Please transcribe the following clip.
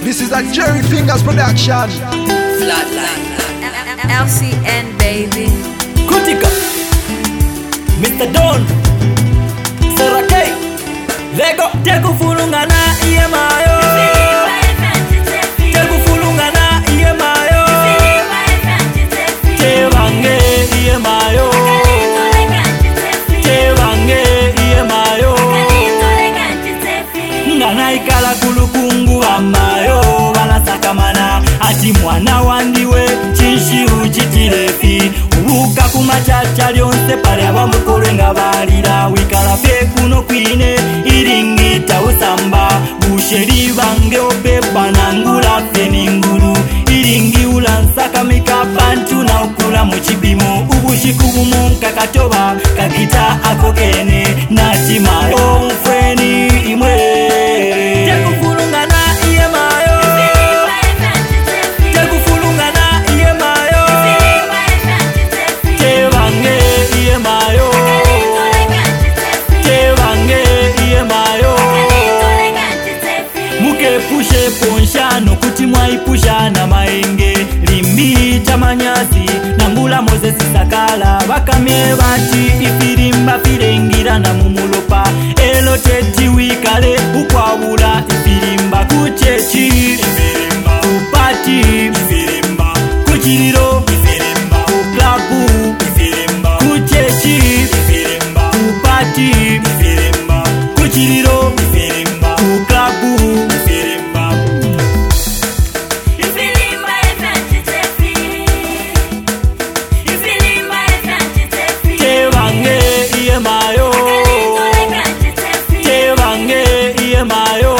This is a Jerry Fingers production. Flatline. LCN baby. Kutika Mr. Don Sarakei Lego Teku fulungana iye mayo Teku fulungana iye mayo Tevange iye mayo Tevange iye mayo Ngana ikala kulukungu amayo Wanasakamana ati mwana wandiwe Chinshi uchitirefi Ubuka kumachacha lyonse pale abamukore nga balira Wikala fe kuno kwine iringita usamba Busheri bange opepa nangula fe ninguru Iringi ulansaka mikapantu na ukula muchibimu Ubushiku bumunka katoba kakita akokene Nachimayo mfweni imwe Tekufulungana iye mayo Tekufulungana iye mayo Tevange iye mayo Tevange iye mayo Muke pushe ponshano kuti mwaipusha na maenge Limbi chamanyasi nangula Mozesi sakala Bakamye bati ifirimba firengira na mumulopa Elo teti wikale ukwabula ifirimba Kuchechi kupati kuchiriro kuklabu kuchechi kupati kuchiriro kuklabu Tevange iye mayo Tevange iye mayo